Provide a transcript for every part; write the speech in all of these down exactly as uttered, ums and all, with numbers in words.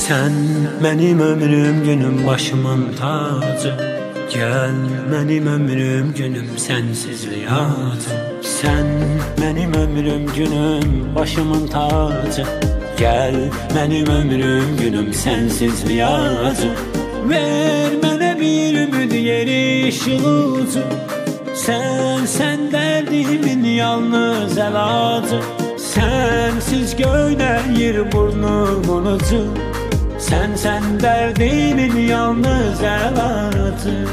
Sen benim ömrüm günüm başımın tacı. Gel benim ömrüm günüm sensiz riyacı. Sen benim ömrüm günüm başımın tacı. Gel benim ömrüm günüm sensiz riyacı. Ver bana bir ümid yeri ışılıcı. Sen sen derdimin yalnız elacı. Sensiz göyneyir burnumun ucu. Sen sen derdimin yalnız elacı.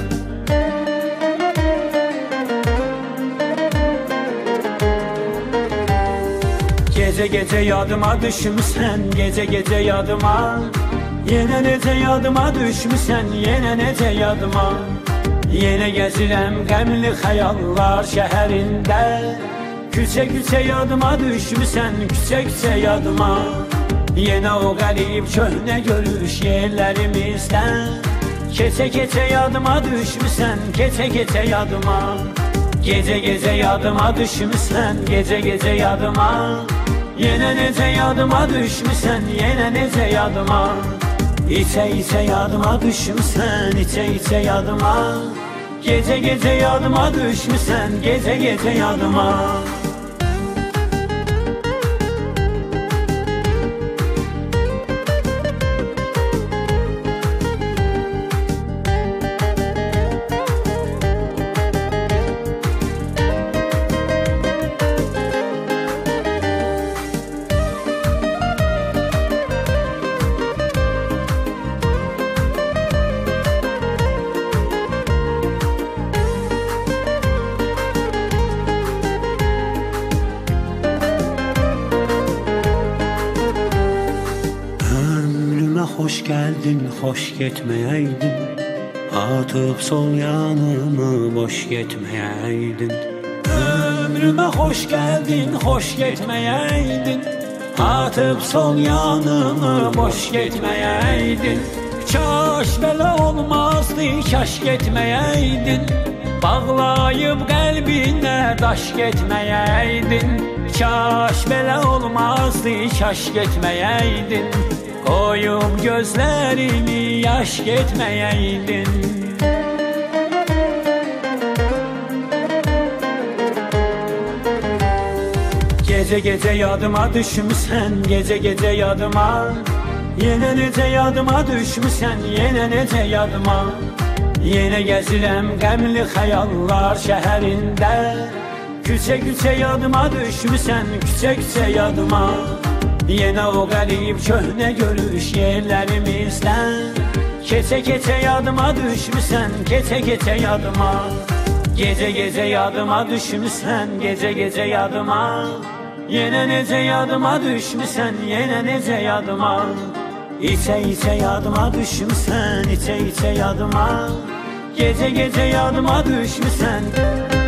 Gece gece yadıma düşmüsən, gece gece yadıma. Yine nece yadıma düşmüsən, yine nece yadıma. Yine gezirəm qəmli xəyallar şəhərində. Küçə küçə yadıma düşmüsən, küçə küçə yadıma. Yine o qərib köhnə görüş yerlərimizdən. Keçə keçə yadıma düşmüsən, keçə keçə yadıma. Gece gece yadıma düşmüsən, gece gece yadıma. Yine nece yadıma düşmüsən, yine nece yadıma. İçə içə yadıma düşmüsən, içə içə yadıma. Gece gece yadıma düşmüsən, gece gece yadıma. Hoş geldin, hoş gitmeyeydin. Atıp sol yanımı boş gitmeyeydin. Ömrüme hoş geldin, hoş gitmeyeydin. Atıp sol yanımı boş gitmeyeydin. Kaş belə olmazdı, kaş gitmeyeydin. Bağlayıp kalbine daş gitmeyeydin. Kaş belə olmazdı, kaş gitmeyeydin. Koyup gözlerimi yaş getmeyeydin. Gece gece yadıma düşmüsən, gece gece yadıma. Yine nece yadıma düşmüsən, yine nece yadıma. Yine gezirəm qəmli xəyallar şəhərində. Küçə küçə yadıma düşmüsən, küçə küçə yadıma. Yine o qərib köhnə görüş yerlərimizdən. Keçə keçə yadıma düşmüsən, keçə keçə yadıma. Gece gece yadıma düşmüsən, gece gece yadıma. Yine nece yadıma düşmüsən, yine nece yadıma. İçə içə yadıma düşmüsən, içə içə yadıma. Gece gece yadıma düşmüsən.